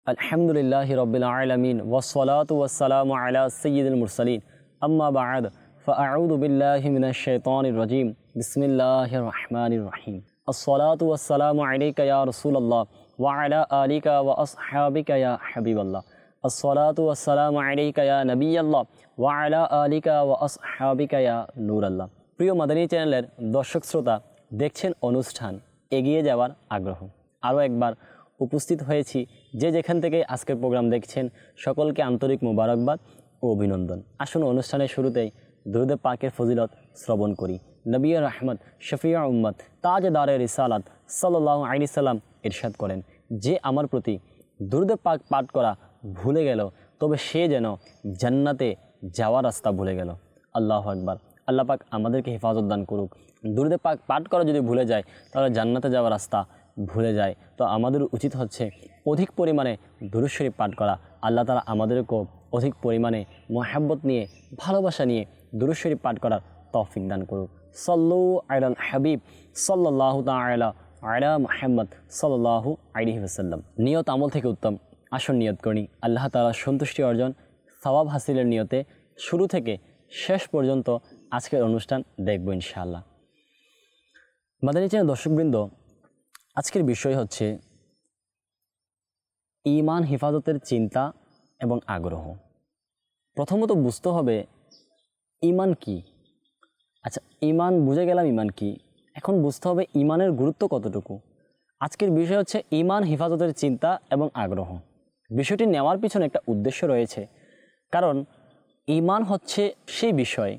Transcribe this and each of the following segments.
अल्हम्दुलिल्लाहि रब्बिल आलमीन वस्सलातु वस्सलामु अला सय्यिदिल मुरसलीन अम्मा बाद फ़अऊज़ु बिल्लाहि मिनश शैतानिर रजीम बिस्मिल्लाहिर रहमानिर रहीम अस्सलातु वस्सलामु अलैका या रसूलल्लाह व अला आलिका व अस्हाबिका या हबीबल्लाह अस्सलातु वस्सलामु अलैका या नबियल्लाह व अला आलिका व अस्हाबिका या नूरल्लाह। প্রিয় মাদানী চ্যানেলের দর্শক শ্রোতা, দেখছেন অনুষ্ঠান এগিয়ে যাওয়ার আগ্রহ। আরও একবার উপস্থিত হয়েছি যে যেখান থেকে আজকের প্রোগ্রাম দেখছেন, সকলকে আন্তরিক মোবারকবাদ ও অভিনন্দন। আসুন অনুষ্ঠানের শুরুতেই দুরূদ পাকের ফজিলত শ্রবণ করি। নবী রহমত শফিয়া উম্মত তাজদারে রিসালাত সাল্লাল্লাহু আলাইহি সাল্লাম ইরশাদ করেন, যে আমার প্রতি দুরূদ পাক পাঠ করা ভুলে গেল তবে সে যেন জান্নাতে যাওয়ার রাস্তা ভুলে গেল। আল্লাহু আকবার। আল্লাহ পাক আমাদেরকে হেফাজত দান করুক। দুরূদ পাক পাঠ করা যদি ভুলে যায় তাহলে জান্নাতে যাওয়ার রাস্তা ভুলে যায়। তো আমাদের উচিত হচ্ছে অধিক পরিমাণে দুরূদ শরীফ পাঠ করা। আল্লাহ তাআলা আমাদেরকেও অধিক পরিমাণে মহব্বত নিয়ে, ভালোবাসা নিয়ে দুরূদ শরীফ পাঠ করার তৌফিক দান করুক। সাল্লু আলাল হাবিব সাল্লাল্লাহু তাআলা আলা মুহাম্মদ সাল্লাল্লাহু আলাইহি ওয়াসাল্লাম। নিয়ত আমল থেকে উত্তম। আসুন নিয়ত করি আল্লাহ তাআলার সন্তুষ্টি অর্জন, সওয়াব হাসিলের নিয়তে শুরু থেকে শেষ পর্যন্ত আজকের অনুষ্ঠান দেখব ইনশাআল্লাহ। মাদানী চ্যানেল দর্শকবৃন্দ, আজকের বিষয় হচ্ছে ঈমান হেফাজতের চিন্তা এবং আগ্রহ। প্রথমত বুঝতে হবে ঈমান কি। আচ্ছা, ঈমান বুঝে গেলাম ঈমান কি, এখন বুঝতে হবে ঈমানের গুরুত্ব কতটুকু। আজকের বিষয় হচ্ছে ঈমান হেফাজতের চিন্তা এবং আগ্রহ। বিষয়টি নেওয়ার পিছনে একটা উদ্দেশ্য রয়েছে, কারণ ঈমান হচ্ছে সেই বিষয়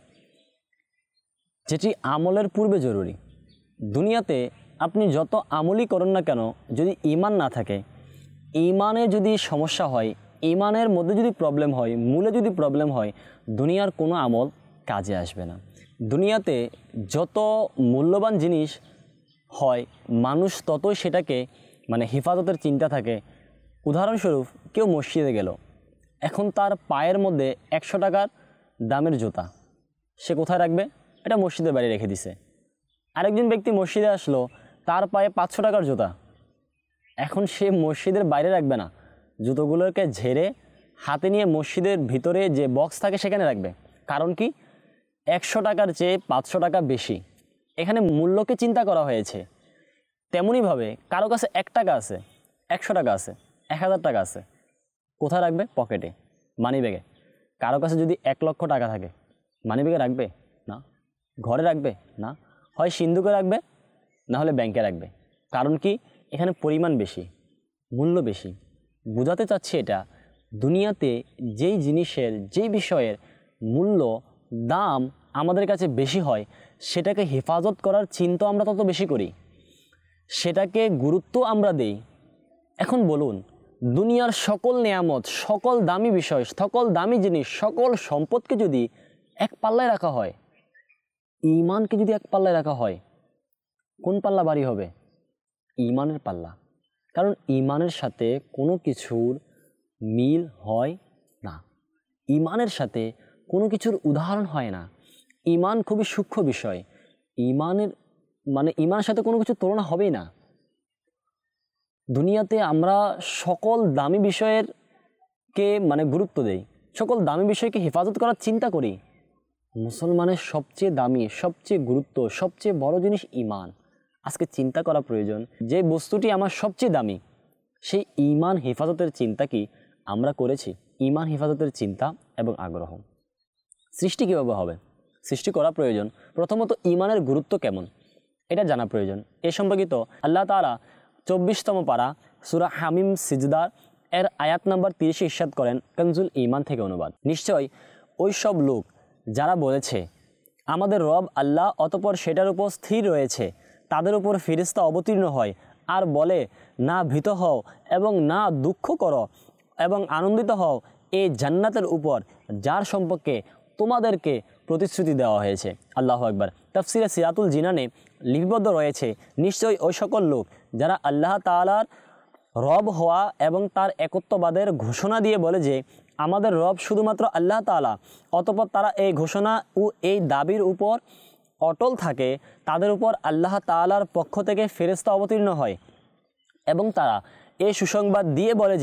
যেটি আমলের পূর্বে জরুরি। দুনিয়াতে আপনি যত আমলই করেন না কেন, যদি ঈমান না থাকে, ঈমানে যদি সমস্যা হয়, ঈমানের মধ্যে যদি প্রবলেম হয়, মূলে যদি প্রবলেম হয়, দুনিয়ার কোনো আমল কাজে আসবে না। দুনিয়াতে যত মূল্যবান জিনিস হয়, মানুষ ততই সেটাকে হেফাজতের চিন্তা থাকে। উদাহরণস্বরূপ, কেউ মসজিদে গেল, এখন তার পায়ের মধ্যে 100 টাকার দামের জুতা, সে কোথায় রাখবে? এটা মসজিদের বাইরে রেখে দিছে। আরেকজন ব্যক্তি মসজিদে আসলো, তার পায়ে 500 টাকার জুতা, এখন সে মসজিদের বাইরে রাখবে না, জুতোগুলোকে ঝেড়ে হাতে নিয়ে মসজিদের ভিতরে যে বক্স থাকে সেখানে রাখবে। কারণ কি? 100 টাকার চেয়ে 500 টাকা বেশি। এখানে মূল্যকে চিন্তা করা হয়েছে। তেমনইভাবে কারো কাছে 1 টাকা আছে, 100 টাকা আছে, 1000 টাকা আছে, কোথায় রাখবে? পকেটে, মানি ব্যাগে। কারো কাছে যদি 1 লক্ষ টাকা থাকে, মানি ব্যাগে রাখবে না, ঘরে রাখবে না, হয় সিন্ধুকে রাখবে, না হলে ব্যাংকে রাখবে। কারণ কি? এখানে পরিমাণ বেশি, মূল্য বেশি। বোঝাতে চাচ্ছি এটা, দুনিয়াতে যেই জিনিসের, যেই বিষয়ের মূল্য, দাম আমাদের কাছে বেশি হয়, সেটাকে হেফাজত করার চিন্তা আমরা তত বেশি করি, সেটাকে গুরুত্ব আমরা দেই। এখন বলুন, দুনিয়ার সকল নেয়ামত, সকল দামি বিষয়, সকল দামি জিনিস, সকল সম্পদকে যদি এক পাল্লায় রাখা হয়, ঈমানকে যদি এক পাল্লায় রাখা হয়, কোন পাল্লা ভারী হবে? ঈমানের পাল্লা। কারণ ঈমানের সাথে কোনো কিছুর মিল হয় না, ঈমানের সাথে কোনো কিছুর উদাহরণ হয় না। ঈমান খুবই সূক্ষ্ম বিষয়। ঈমানের ঈমানের সাথে কোনো কিছু তুলনা হবেই না। দুনিয়াতে আমরা সকল দামি বিষয়ের কে গুরুত্ব দেই, সকল দামি বিষয়কে হেফাজত করার চিন্তা করি। মুসলমানের সবচেয়ে দামি, সবচেয়ে গুরুত্ব, সবচেয়ে বড় জিনিস ঈমান। আজকে চিন্তা করা প্রয়োজন, যে বস্তুটি আমার সবচেয়ে দামি, সেই ঈমান হেফাজতের চিন্তা কি আমরা করেছি? ঈমান হেফাজতের চিন্তা এবং আগ্রহ। সৃষ্টি কীভাবে হবে? সৃষ্টি করা প্রয়োজন। প্রথমত ঈমানের গুরুত্ব কেমন এটা জানা প্রয়োজন। এ সম্পর্কিত আল্লাহ তাআলা 24তম পারা সূরা হামিম সিজদা এর আয়াত নাম্বার 30 ইরশাদ করেন, কনজুল ঈমান থেকে অনুবাদ। নিশ্চয় ওই সব লোক যারা বলেছে আমাদের রব আল্লাহ, অতঃপর সেটার উপর স্থির রয়েছে, তাদের উপর ফেরেশতা অবতীর্ণ হয় আর বলে, না ভীত হও এবং না দুঃখ করো এবং আনন্দিত হও এই জান্নাতের উপর যার সম্পর্কে তোমাদেরকে প্রতিশ্রুতি দেওয়া হয়েছে। আল্লাহু আকবার। তাফসিরে সিরাতুল জিনানে লিপিবদ্ধ রয়েছে, নিশ্চয়ই ওই সকল লোক যারা আল্লাহ তাআলার রব হওয়া এবং তার একত্ববাদের ঘোষণা দিয়ে বলে যে আমাদের রব শুধুমাত্র আল্লাহ তাআলা, অতঃপর তারা এই ঘোষণা ও এই দাবির উপর অটল থাকে, তাদের উপর আল্লাহ তাআলার পক্ষ থেকে ফেরেশতা অবতীর্ণ হয় এবং তারা এই সুসংবাদ দিয়ে বলে যে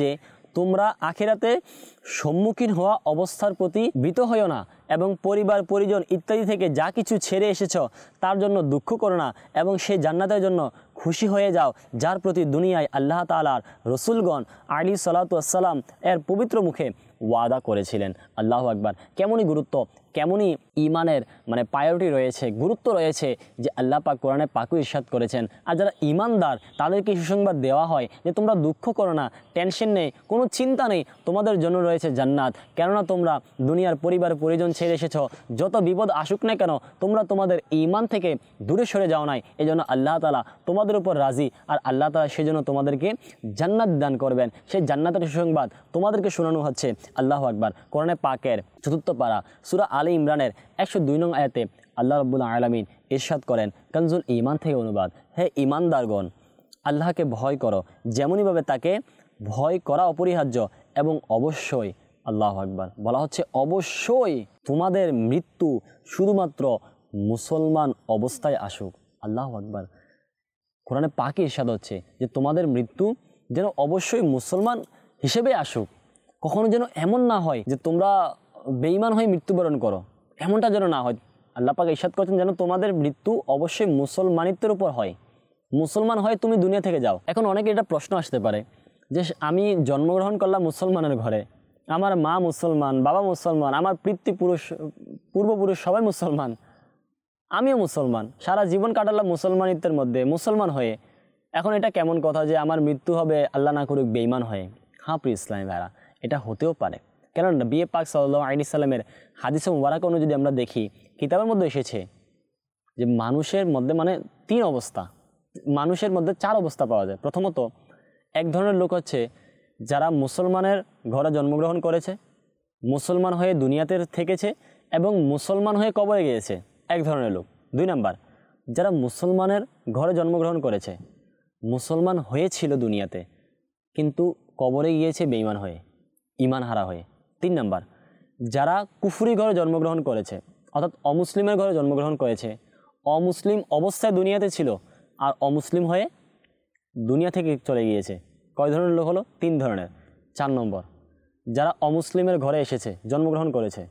তোমরা আখিরাতে সম্মুখীন হওয়া অবস্থার প্রতি ভীত হইও না এবং পরিবার পরিজন ইত্যাদি থেকে যা কিছু ছেড়ে এসেছ তার জন্য দুঃখ করো না এবং সেই জান্নাতের জন্য খুশি হয়ে যাও, যার প্রতি দুনিয়ায় আল্লাহ তাআলার রসুলগণ আলাইহিসসালাতু ওয়াসসালাম এর পবিত্র মুখে ওয়াদা করেছিলেন। আল্লাহু আকবার। কেমনই গুরুত্ব, কেমনই ইমানের প্রায়োরিটি রয়েছে, গুরুত্ব রয়েছে যে আল্লাহ পাক কোরআনে পাকও ইরশাদ করেছেন। আর যারা ইমানদার তাদেরকে সুসংবাদ দেওয়া হয় যে তোমরা দুঃখ করো না, টেনশন নেই, কোনো চিন্তা নেই, তোমাদের জন্য রয়েছে জান্নাত। কেননা তোমরা দুনিয়ার পরিবার পরিজন ছেড়ে এসেছ, যত বিপদ আসুক না কেন তোমরা তোমাদের ইমান থেকে দূরে সরে যাও নাই। এই জন্য আল্লাহ তাআলা তোমাদের উপর রাজি, আর আল্লাহ তাআলা সেই জন্য তোমাদেরকে জান্নাত দান করবেন। সেই জান্নাতের সুসংবাদ তোমাদেরকে শোনানো হচ্ছে। আল্লাহু আকবার। কোরআনে পাকের ৪র্থ পারা সূরা আলে ইমরানের ১০২ নং আয়াতে আল্লাহ রাব্বুল আলামিন ইরশাদ করেন, কানজুল ঈমান থেকে অনুবাদ, হে ঈমানদারগণ আল্লাহকে ভয় করো যেমনইভাবে তাকে ভয় করা অপরিহার্য এবং অবশ্যই, আল্লাহু আকবার, বলা হচ্ছে অবশ্যই তোমাদের মৃত্যু শুধুমাত্র মুসলমান অবস্থায় আসুক। আল্লাহু আকবার। কোরআনে পাকে ইরশাদ হচ্ছে যে তোমাদের মৃত্যু যেন অবশ্যই মুসলমান হিসেবে আসুক, কখনো যেন এমন না হয় যে তোমরা বেঈমান হয়ে মৃত্যুবরণ করো, এমনটা যেন না হয়। আল্লাহ পাক ইরশাদ করছেন যেন তোমাদের মৃত্যু অবশ্যই মুসলমানিত্বের উপর হয়, মুসলমান হয় তুমি দুনিয়া থেকে যাও। এখন অনেকে এটা প্রশ্ন আসতে পারে যে আমি জন্মগ্রহণ করলাম মুসলমানের ঘরে, আমার মা মুসলমান, বাবা মুসলমান, আমার পূর্বপুরুষ সবাই মুসলমান, আমিও মুসলমান, সারা জীবন কাটালাম মুসলমানিত্বের মধ্যে মুসলমান হয়ে, এখন এটা কেমন কথা যে আমার মৃত্যু হবে আল্লাহ না করুক বেঈমান হয়ে? হ্যাঁ প্রিয় ইসলামী ভাইরা, এটা হতেও পারে। কেননা নবী পাক সাল্লাল্লাহু আলাইহি সাল্লামের হাদিসে মুবারাক অনুযায়ী যদি আমরা দেখি, কিতাবের মধ্যে এসেছে যে মানুষের মধ্যে 3 অবস্থা, মানুষের মধ্যে 4 অবস্থা পাওয়া যায়। প্রথমত এক ধরনের লোক হচ্ছে যারা মুসলমানের ঘরে জন্মগ্রহণ করেছে, মুসলমান হয়ে দুনিয়াতে থেকেছে এবং মুসলমান হয়ে কবরে গিয়েছে, এক ধরনের লোক। 2 নাম্বার, যারা মুসলমানের ঘরে জন্মগ্রহণ করেছে, মুসলমান হয়েছিল দুনিয়াতে কিন্তু কবরে গিয়েছে বেঈমান হয়ে, ঈমান হারা হয়ে। 3 নাম্বার, যারা কুফরি ঘরে জন্মগ্রহণ করেছে, অর্থাৎ অমুসলিমের ঘরে জন্মগ্রহণ করেছে, অমুসলিম অবস্থায় দুনিয়াতে ছিল আর অমুসলিম হয়ে দুনিয়া থেকে চলে গিয়েছে। কয় ধরনের লোক হলো? 3 ধরনের। 4 নম্বর, যারা অমুসলিমের ঘরে এসেছে, জন্মগ্রহণ করেছে,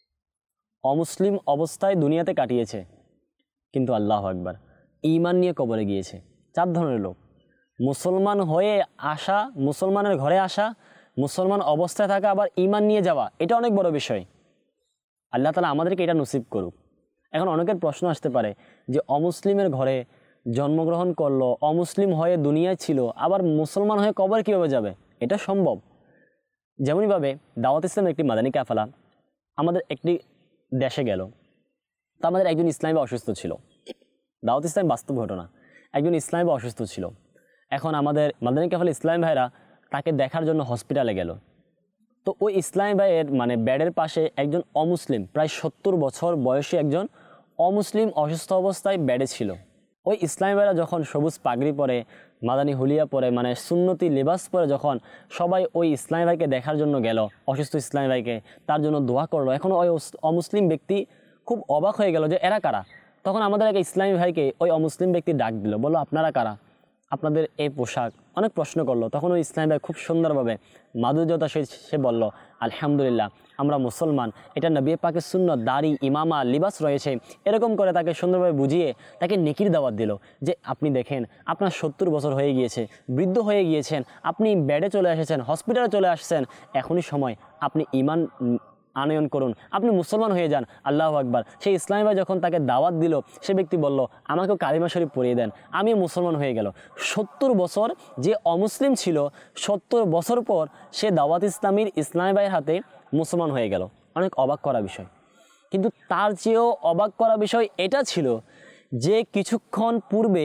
অমুসলিম অবস্থায় দুনিয়াতে কাটিয়েছে কিন্তু আল্লাহু আকবার ঈমান নিয়ে কবরে গিয়েছে। 4 ধরনের লোক। মুসলমান হয়ে আসা, মুসলমানের ঘরে আসা, মুসলমান অবস্থায় থাকা, আবার ঈমান নিয়ে যাওয়া, এটা অনেক বড় বিষয়। আল্লাহ তাআলা আমাদেরকে এটা নসিব করুক। এখন অনেকের প্রশ্ন আসতে পারে যে অমুসলিমের ঘরে জন্মগ্রহণ করলো, অমুসলিম হয়ে দুনিয়ায় ছিল, আবার মুসলমান হয়ে কবরে কীভাবে যাবে? এটা সম্ভব। যেমনইভাবে দাওয়াত ইসলামের একটি মাদানী কাফেলা আমাদের একটি দেশে গেল, তো আমাদের একজন ইসলামী অসুস্থ ছিল। দাওয়াত ইসলাম বাস্তব ঘটনা, একজন ইসলামী অসুস্থ ছিল। এখন আমাদের মাদানী কাফেলা ইসলামী ভাইরা তাকে দেখার জন্য হসপিটালে গেল। তো ওই ইসলামী ভাইয়ের বেডের পাশে একজন অমুসলিম, প্রায় 70 বছর বয়সী একজন অমুসলিম অসুস্থ অবস্থায় বেডে ছিল। ওই ইসলামী ভাইরা যখন সবুজ পাগড়ি পরে, মাদানী হুলিয়া পরে, সুন্নতি লিবাস পরে যখন সবাই ওই ইসলামী ভাইকে দেখার জন্য গেল, অসুস্থ ইসলামী ভাইকে, তার জন্য দোয়া করলো। এখন ওই অমুসলিম ব্যক্তি খুব অবাক হয়ে গেল যে এরা কারা। তখন আমাদের এক ইসলামী ভাইকে ওই অমুসলিম ব্যক্তি ডাক দিল, বললো আপনারা কারা, আপনাদের এই পোশাক, অনেক প্রশ্ন করলো। তখন ওই ইসলামী ভাই খুব সুন্দরভাবে মাধুর্যতা সে বলল, আলহামদুলিল্লাহ আমরা মুসলমান, এটা নবী পাকের সুন্নত, দাড়ি, ইমামা, লিবাস রয়েছে। এরকম করে তাকে সুন্দরভাবে বুঝিয়ে তাকে নেকির দাওয়াত দিল যে আপনি দেখেন আপনার 70 বছর হয়ে গিয়েছে, বৃদ্ধ হয়ে গিয়েছেন, আপনি বেডে চলে এসেছেন, হসপিটালে চলে আসছেন, এখনই সময় আপনি ঈমান আনয়ন করুন, আপনি মুসলমান হয়ে যান। আল্লাহু আকবার। সেই ইসলামী ভাই যখন তাকে দাওয়াত দিল, সে ব্যক্তি বলল আমাকেও কালিমা শরীফ পড়িয়ে দেন, আমিও মুসলমান হয়ে গেল। 70 বছর যে অমুসলিম ছিল, 70 বছর পর সে দাওয়াত ইসলামীর ইসলামী ভাইয়ের হাতে মুসলমান হয়ে গেল। অনেক অবাক করা বিষয়। কিন্তু তার চেয়েও অবাক করা বিষয় এটা ছিল যে কিছুক্ষণ পূর্বে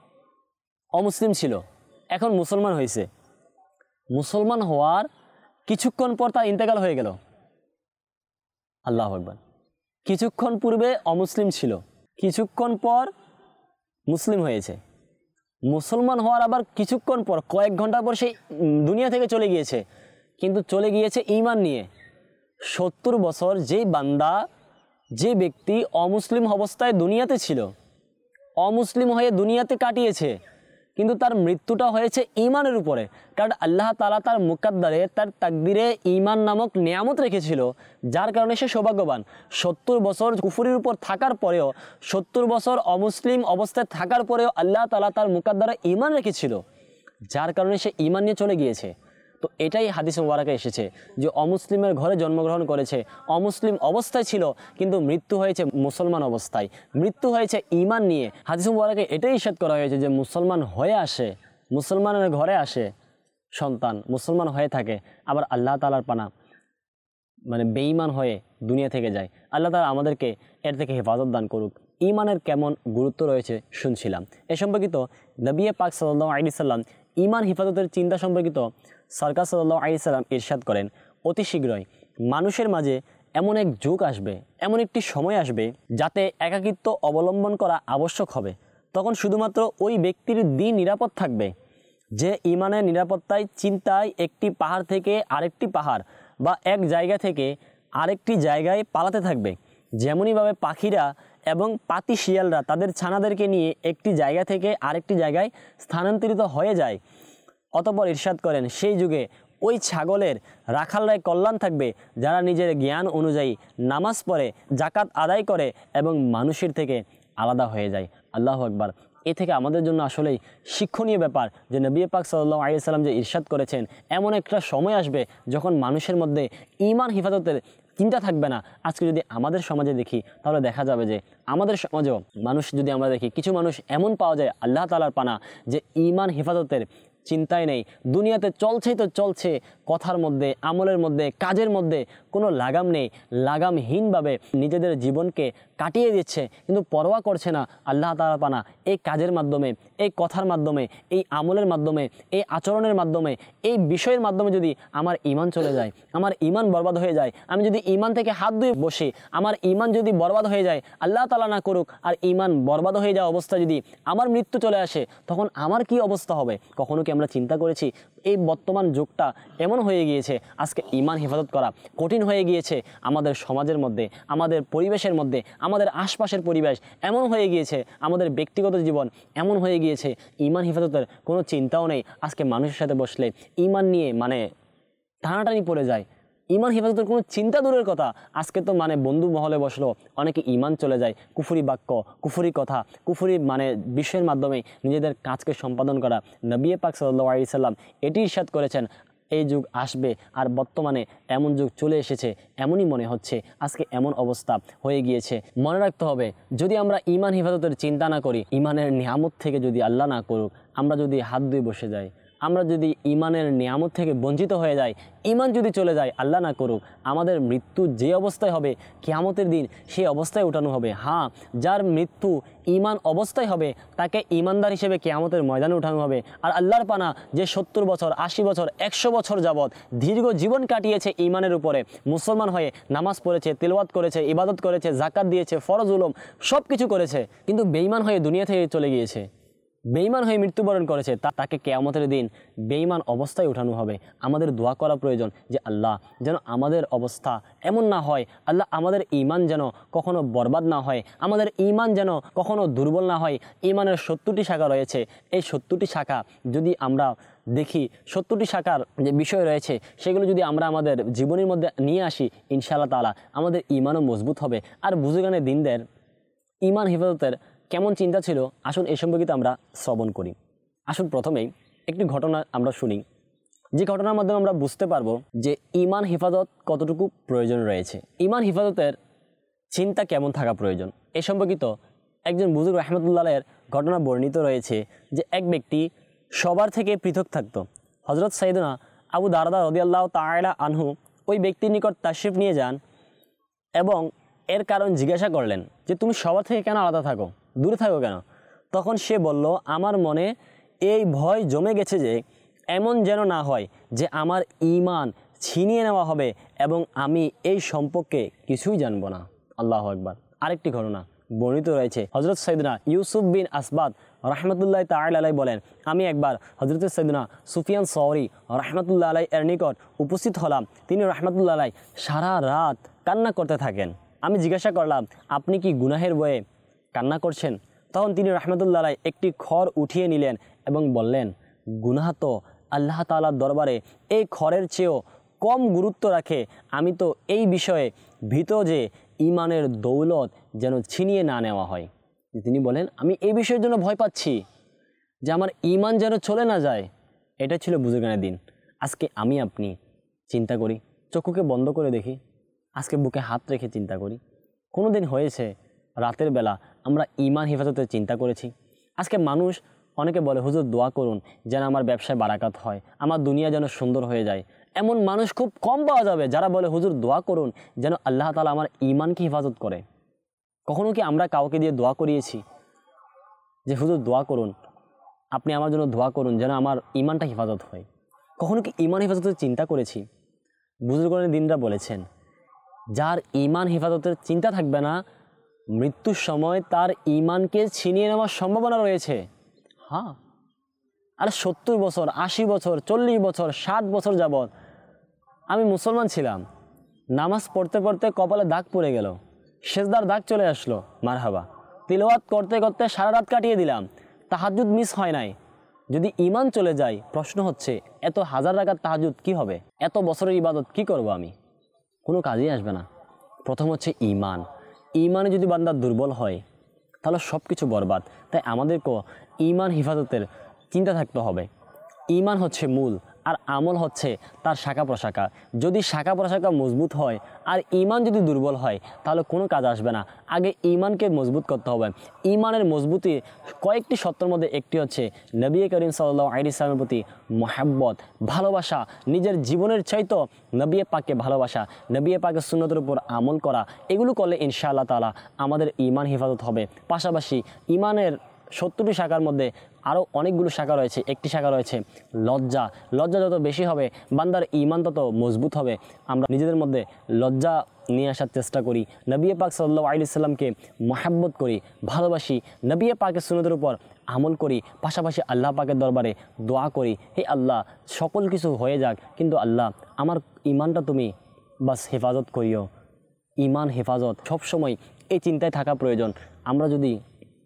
অমুসলিম ছিল, এখন মুসলমান হয়েছে। মুসলমান হওয়ার কিছুক্ষণ পর তার ইন্তেকাল হয়ে গেল। আল্লাহু আকবার। কিছুক্ষণ পূর্বে অমুসলিম ছিল, কিছুক্ষণ পর মুসলিম হয়েছে। মুসলমান হওয়ার আবার কিছুক্ষণ পর, কয়েক ঘন্টা পর সে দুনিয়া থেকে চলে গিয়েছে, কিন্তু চলে গিয়েছে ঈমান নিয়ে। 70 বছর যেই বান্দা, যে ব্যক্তি অমুসলিম অবস্থায় দুনিয়াতে ছিল, অমুসলিম হয়ে দুনিয়াতে কাটিয়েছে, কিন্তু তার মৃত্যুটা হয়েছে ঈমানের উপরে। কারণ আল্লাহ তাআলা তার মুকদ্দরে, তার তাকদিরে ঈমান নামক নিয়ামত রেখেছিল, যার কারণে সে সৌভাগ্যবান। 70 বছর কুফরির উপর থাকার পরেও, 70 বছর অমুসলিম অবস্থায় থাকার পরেও আল্লাহ তাআলা তার মুকদ্দরে ঈমান রেখেছিল, যার কারণে সে ঈমান নিয়ে চলে গিয়েছে। তো এটাই হাদিস মুবারাকে এসেছে যে অমুসলিমের ঘরে জন্মগ্রহণ করেছে, অমুসলিম অবস্থায় ছিল, কিন্তু মৃত্যু হয়েছে মুসলমান অবস্থায়, মৃত্যু হয়েছে ঈমান নিয়ে। হাদিস মুবারাকে এটাই ইরশাদ করা হয়েছে যে মুসলমান হয়ে আসে, মুসলমানের ঘরে আসে সন্তান, মুসলমান হয়ে থাকে, আবার আল্লাহ তাআলার পানা মানে বেঈমান হয়ে দুনিয়া থেকে যায়। আল্লাহ তাআলা আমাদেরকে এর থেকে হেফাজত দান করুক। ঈমানের কেমন গুরুত্ব রয়েছে শুনছিলাম। এ সম্পর্কিত নবী পাক সাল্লাল্লাহু আলাইহি সাল্লাম ঈমান হেফাজতের চিন্তা সম্পর্কিত সরকার সাল্লাল্লাহু আলাইহি সাল্লাম ইরশাদ করেন, অতি শীঘ্রই মানুষের মাঝে এমন এক যুগ আসবে, এমন একটি সময় আসবে যাতে একাকিত্ব অবলম্বন করা আবশ্যক হবে। তখন শুধুমাত্র ওই ব্যক্তির দিন নিরাপদ থাকবে যে ঈমানের নিরাপত্তায় চিন্তায় একটি পাহাড় থেকে আরেকটি পাহাড় বা এক জায়গা থেকে আরেকটি জায়গায় পালাতে থাকবে। যেমনইভাবে পাখিরা এবং পাতি শিয়ালরা তাদের ছানাদেরকে নিয়ে একটি জায়গা থেকে আরেকটি জায়গায় স্থানান্তরিত হয়ে যায়। অতঃপর ইরশাদ করেন, সেই যুগে ওই ছাগলের রাখালরাই কল্যাণ থাকবে যারা নিজের জ্ঞান অনুযায়ী নামাজ পড়ে, জাকাত আদায় করে এবং মানুষের থেকে আলাদা হয়ে যায়। আল্লাহু আকবার। এ থেকে আমাদের জন্য আসলেই শিক্ষণীয় ব্যাপার যে নবী পাক সাল্লাল্লাহু আলাইহি সাল্লাম যে ইরশাদ করেছেন, এমন একটা সময় আসবে যখন মানুষের মধ্যে ঈমান হেফাজতের চিন্তা থাকবে না। আজকে যদি আমাদের সমাজে দেখি তাহলে দেখা যাবে যে আমাদের সমাজেও মানুষ যদি আমরা দেখি, কিছু মানুষ এমন পাওয়া যায় আল্লাহ তাআলার পানা যে ঈমান হেফাজতের চিন্তাই নেই, দুনিয়াতে চলছেই তো চলছে, কথার মধ্যে, আমলের মধ্যে, কাজের মধ্যে কোনো লাগাম নেই, লাগামহীনভাবে নিজেদের জীবনকে কাটিয়ে দিচ্ছে, কিন্তু পরোয়া করছে না আল্লাহ তাআলা পানা এই কাজের মাধ্যমে, এই কথার মাধ্যমে, এই আমলের মাধ্যমে, এই আচরণের মাধ্যমে, এই বিষয়ের মাধ্যমে যদি আমার ঈমান চলে যায়, আমার ঈমান বরবাদ হয়ে যায়, আমি যদি ঈমান থেকে হাত ধুয়ে বসি, আমার ঈমান যদি বরবাদ হয়ে যায়, আল্লাহ তাআলা না করুক, আর ঈমান বরবাদ হয়ে যাওয়া অবস্থা যদি আমার মৃত্যু চলে আসে, তখন আমার কি অবস্থা হবে? কখনো কি আমরা চিন্তা করেছি? এই বর্তমান যুগটা এমন হয়ে গিয়েছে, আজকে ঈমান হেফাজত করা কঠিন হয়ে গিয়েছে। আমাদের সমাজের মধ্যে, আমাদের পরিবেশের মধ্যে, আমাদের আশপাশের পরিবেশ এমন হয়ে গিয়েছে, আমাদের ব্যক্তিগত জীবন এমন হয়ে গিয়েছে, ঈমান হেফাজতের কোনো চিন্তাও নেই। আজকে মানুষের সাথে বসলে ঈমান নিয়ে টানাটানি পড়ে যায়। ঈমান হেফাজতের কোনো চিন্তা দূরের কথা, আজকে তো বন্ধু মহলে বসলো, অনেকে ঈমান চলে যায়, কুফরি বাক্য, কুফরি কথা, কুফরি বিষয়ের মাধ্যমে নিজেদের কাজকে সম্পাদন করা। নবী পাক সাল্লাল্লাহু আলাইহি সাল্লাম এটি ইরশাদ করেছেন, এই যুগ আসবে, আর বর্তমানে এমন যুগ চলে এসেছে, এমনই মনে হচ্ছে আজকে এমন অবস্থা হয়ে গিয়েছে। মনে রাখতে হবে, যদি আমরা ঈমান হেফাজতের চিন্তা না করি, ঈমানের নিয়ামত থেকে যদি আল্লাহ না করুক, আমরা যদি হাত ধুয়ে বসে যাই, আমরা যদি ঈমানের নিয়ামত থেকে বঞ্চিত হয়ে যাই, ঈমান যদি চলে যায়, আল্লাহ না করুক, আমাদের মৃত্যু যে অবস্থায় হবে কিয়ামতের দিন সেই অবস্থায় উঠানো হবে। হ্যাঁ, যার মৃত্যু ঈমান অবস্থায় হবে তাকে ঈমানদার হিসেবে কিয়ামতের ময়দানে উঠানো হবে। আর আল্লাহর পানা যে 70 বছর, 80 বছর, 100 বছর যাবৎ দীর্ঘ জীবন কাটিয়েছে ঈমানের উপরে, মুসলমান হয়ে নামাজ পড়েছে, তিলাওয়াত করেছে, ইবাদত করেছে, যাকাত দিয়েছে, ফরজ উলুম সব কিছু করেছে, কিন্তু বেঈমান হয়ে দুনিয়া থেকে চলে গিয়েছে, বেঈমান হয়ে মৃত্যুবরণ করেছে, তাকে কিয়ামতের দিন বেঈমান অবস্থায় উঠানো হবে। আমাদের দোয়া করা প্রয়োজন যে আল্লাহ যেন আমাদের অবস্থা এমন না হয়, আল্লাহ আমাদের ঈমান যেন কখনো বরবাদ না হয়, আমাদের ঈমান যেন কখনো দুর্বল না হয়। ঈমানের 70টি শাখা রয়েছে, এই 70টি শাখা যদি আমরা দেখি, 70টি শাখার যে বিষয় রয়েছে সেগুলো যদি আমরা আমাদের জীবনের মধ্যে নিয়ে আসি, ইনশাআল্লাহ তাআলা আমাদের ঈমানও মজবুত হবে। আর বুজুর্গানে দিনদের ঈমান হেফাজতের কেমন চিন্তা ছিল, আসুন এই সম্পর্কিত আমরা শ্রবণ করি। আসুন প্রথমেই একটি ঘটনা আমরা শুনি, যে ঘটনার মাধ্যমে আমরা বুঝতে পারবো যে ঈমান হেফাজত কতটুকু প্রয়োজন রয়েছে, ঈমান হেফাজতের চিন্তা কেমন থাকা প্রয়োজন। এ সম্পর্কিত একজন বুজুর্গ রাহমাতুল্লাহ আলাইহির ঘটনা বর্ণিত রয়েছে যে এক ব্যক্তি সবার থেকে পৃথক থাকতো। হযরত সাইয়েদনা আবু দারদা রাদিয়াল্লাহু তাআলা আনহু ওই ব্যক্তির নিকট তাশরিফ নিয়ে যান এবং এর কারণ জিজ্ঞাসা করলেন যে তুমি সবার থেকে কেন আলাদা থাকো, দূরে থাকো কেন? তখন সে বলল, আমার মনে এই ভয় জমে গেছে যে এমন যেন না হয় যে আমার ঈমান ছিনিয়ে নেওয়া হবে এবং আমি এই সম্পর্কে কিছুই জানবো না। আল্লাহু আকবার। আরেকটি ঘটনা বর্ণিত রয়েছে, হযরত সাইয়েদনা ইউসুফ বিন আসবাদ রাহমাতুল্লাহি তাআলা আলাইহি বলেন, আমি একবার হযরত সাইয়েদনা সুফিয়ান সওরি রাহমাতুল্লাহি আলাইহি এর নিকট উপস্থিত হলাম। তিনি রাহমাতুল্লাহি আলাইহি সারা রাত কান্না করতে থাকেন। আমি জিজ্ঞাসা করলাম, আপনি কি গুনাহের ভয়ে কান্না করছেন? তখন তিনি রাহমাতুল্লাহ আলাইহি একটি খড় উঠিয়ে নিলেন এবং বললেন, গুনাহ তো আল্লাহ তাআলার দরবারে এই খড়ের চেয়েও কম গুরুত্ব রাখে। আমি তো এই বিষয়ে ভীত যে ইমানের দৌলত যেন ছিনিয়ে না নেওয়া হয়। তিনি বলেন, আমি এই বিষয়ের জন্য ভয় পাচ্ছি যে আমার ইমান যেন চলে না যায়। এটা ছিল বুজুর্গানের দিন। আজকে আমি আপনি চিন্তা করি, চক্ষুকে বন্ধ করে দেখি, আজকে বুকে হাত রেখে চিন্তা করি, কোনো দিন হয়েছে রাতের বেলা আমরা ইমান হেফাজতের চিন্তা করেছি? আজকে মানুষ অনেকে বলে, হুজুর দোয়া করুন যেন আমার ব্যবসায় বারাকাত হয়, আমার দুনিয়া যেন সুন্দর হয়ে যায়। এমন মানুষ খুব কম পাওয়া যাবে যারা বলে, হুজুর দোয়া করুন যেন আল্লাহ তাআলা আমার ইমানকে হেফাজত করে। কখনো কি আমরা কাউকে দিয়ে দোয়া করিয়েছি যে হুজুর দোয়া করুন, আপনি আমার জন্য দোয়া করুন যেন আমার ইমানটা হেফাজত হয়? কখনো কি ইমান হেফাজতের চিন্তা করেছি? বুজুর্গের দিনরা বলেছেন, যার ইমান হেফাজতের চিন্তা থাকবে না, মৃত্যুর সময় তার ইমানকে ছিনিয়ে নেওয়ার সম্ভাবনা রয়েছে। হ্যাঁ, আর 70 বছর, 80 বছর, 40 বছর, 60 বছর যাবৎ আমি মুসলমান ছিলাম, নামাজ পড়তে পড়তে কপালে দাগ পড়ে গেল, সেজদার দাগ চলে আসলো, মারহাবা, তিলাওয়াত করতে করতে সারা রাত কাটিয়ে দিলাম, তাহাজ্জুদ মিস হয় নাই। যদি ইমান চলে যায়, প্রশ্ন হচ্ছে এত হাজার রাকাত তাহাজ্জুদ কি হবে? এত বছরের ইবাদত কি করব আমি? কোনো কাজেই আসবে না। প্রথম হচ্ছে ইমান। ইমানে যদি বান্দা দুর্বল হয় তাহলে সব কিছু বরবাদ। তাই আমাদেরকেও ইমান হেফাজতের চিন্তা থাকতে হবে। ইমান হচ্ছে মূল, আর আমল হচ্ছে তার শাখা প্রশাখা। যদি শাখা প্রশাখা মজবুত হয় আর ইমান যদি দুর্বল হয় তাহলে কোনো কাজ আসবে না। আগে ইমানকে মজবুত করতে হবে। ইমানের মজবুতি কয়েকটি সত্যের মধ্যে একটি হচ্ছে নবী করিম সাল্লাল্লাহু আলাইহি ওয়াসাল্লামের প্রতি মহব্বত, ভালোবাসা, নিজের জীবনের চাইতো নবী পাককে ভালোবাসা, নবী পাকের সুন্নতের উপর আমল করা। এগুলো করলে ইনশাআল্লাহ তাআলা আমাদের ইমান হেফাজত হবে। পাশাপাশি ইমানের 70টি শাখার মধ্যে আরও অনেকগুলো শাখা রয়েছে। একটি শাখা রয়েছে লজ্জা। লজ্জা যত বেশি হবে বান্দার ইমান তত মজবুত হবে। আমরা নিজেদের মধ্যে লজ্জা নিয়ে আসার চেষ্টা করি, নবী পাক সাল্লাল্লাহু আলাইহি ওয়াসাল্লামকে মহব্বত করি, ভালোবাসি, নবী পাকের সুন্নতের উপর আমল করি, পাশাপাশি আল্লাহ পাকের দরবারে দোয়া করি, হে আল্লাহ সকল কিছু হয়ে যাক, কিন্তু আল্লাহ আমার ইমানটা তুমি বাস হেফাজত করিও। ইমান হেফাজত সবসময় এই চিন্তায় থাকা প্রয়োজন। আমরা যদি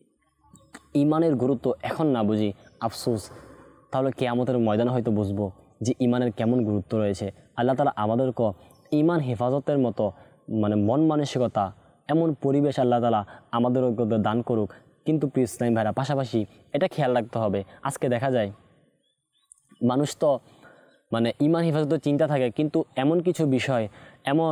ইমানের গুরুত্ব এখন না বুঝি, আফসোস, তাহলে কিয়ামতের ময়দানে হয়তো বুঝবো যে ইমানের কেমন গুরুত্ব রয়েছে। আল্লাহ তাআলা আমাদেরকে ইমান হেফাজতের মতো মন মানসিকতা, এমন পরিবেশ আল্লাহ তাআলা আমাদেরকে দান করুক। কিন্তু প্রিয় ইসলামী ভাইরা, পাশাপাশি এটা খেয়াল রাখতে হবে, আজকে দেখা যায় মানুষ তো ইমান হেফাজতের চিন্তা থাকে, কিন্তু এমন কিছু বিষয়, এমন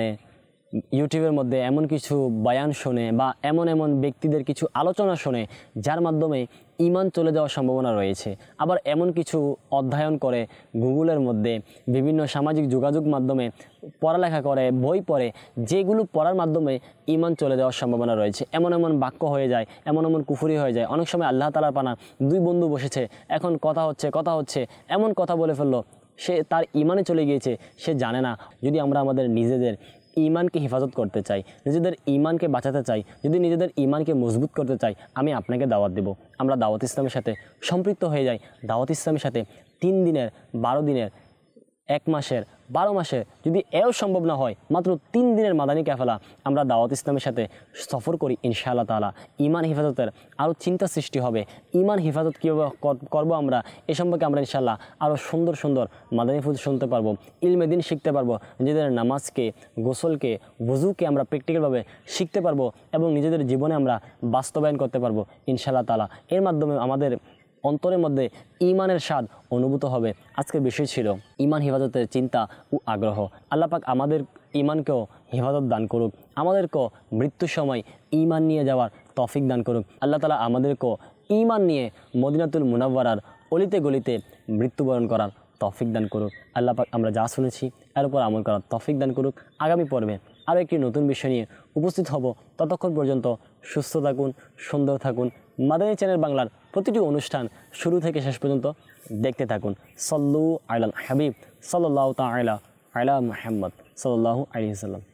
ইউটিউবের মধ্যে এমন কিছু বয়ান শোনে বা এমন এমন ব্যক্তিদের কিছু আলোচনা শোনে যার মাধ্যমে ইমান চলে যাওয়ার সম্ভাবনা রয়েছে। আবার এমন কিছু অধ্যয়ন করে গুগলের মধ্যে, বিভিন্ন সামাজিক যোগাযোগ মাধ্যমে পড়ালেখা করে, বই পড়ে, যেগুলো পড়ার মাধ্যমে ইমান চলে যাওয়ার সম্ভাবনা রয়েছে। এমন এমন বাক্য হয়ে যায়, এমন এমন কুফরি হয়ে যায়। অনেক সময় আল্লাহ তাআলার পানা দুই বন্ধু বসেছে, এখন কথা হচ্ছে এমন কথা বলে ফেললো, সে তার ইমানে চলে গিয়েছে, সে জানে না। যদি আমরা আমাদের নিজেদের ইমানকে হেফাজত করতে চাই, নিজেদের ইমানকে বাঁচাতে চাই, যদি নিজেদের ইমানকে মজবুত করতে চাই, আমি আপনাকে দাওয়াত দেব, আমরা দাওয়াত ইসলামের সাথে সম্পৃক্ত হয়ে যাই। দাওয়াত ইসলামের সাথে 3 দিনের, 12 দিনের, 1 মাসের, 12 মাসের, যদি এও সম্ভব না হয় মাত্র 3 দিনের মাদানী কাফেলা আমরা দাওয়াত ইসলামের সাথে সফর করি, ইনশাআল্লাহ তাআলা ইমান হেফাজতের আরও চিন্তা সৃষ্টি হবে। ইমান হেফাজত কীভাবে করবো আমরা, এ সম্পর্কে আমরা ইনশাআল্লাহ আরও সুন্দর সুন্দর মাদানী ফুল শুনতে পারবো, ইলমে দিন শিখতে পারবো, নিজেদের নামাজকে, গোসলকে, ওযুকে আমরা প্র্যাকটিক্যালভাবে শিখতে পারবো এবং নিজেদের জীবনে আমরা বাস্তবায়ন করতে পারবো ইনশাআল্লাহ তাআলা। এর মাধ্যমে আমাদের অন্তরের মধ্যে ইমানের স্বাদ অনুভূত হবে। আজকের বিষয় ছিল ইমান হেফাজতের চিন্তা ও আগ্রহ। আল্লাহ পাক আমাদের ইমানকেও হেফাজত দান করুক, আমাদেরকেও মৃত্যুর সময় ইমান নিয়ে যাওয়ার তৌফিক দান করুক। আল্লাহ তাআলা আমাদেরকেও ইমান নিয়ে মদিনাতুল মুনাওয়ারার অলিতে গলিতে মৃত্যুবরণ করার তৌফিক দান করুক। আল্লাহ পাক আমরা যা শুনেছি এর উপর আমল করার তৌফিক দান করুক। আগামী পর্বে আরও একটি নতুন বিষয় নিয়ে উপস্থিত হব। ততক্ষণ পর্যন্ত সুস্থ থাকুন, সুন্দর থাকুন। মাদানী চ্যানেল বাংলার প্রতিটি অনুষ্ঠান শুরু থেকে শেষ পর্যন্ত দেখতে থাকুন। সল্লু আলাল হাবিব সাল্লাল্লাহু তাআলা আলা মুহাম্মদ সাল্লাল্লাহু আলাইহি ওয়াসাল্লাম।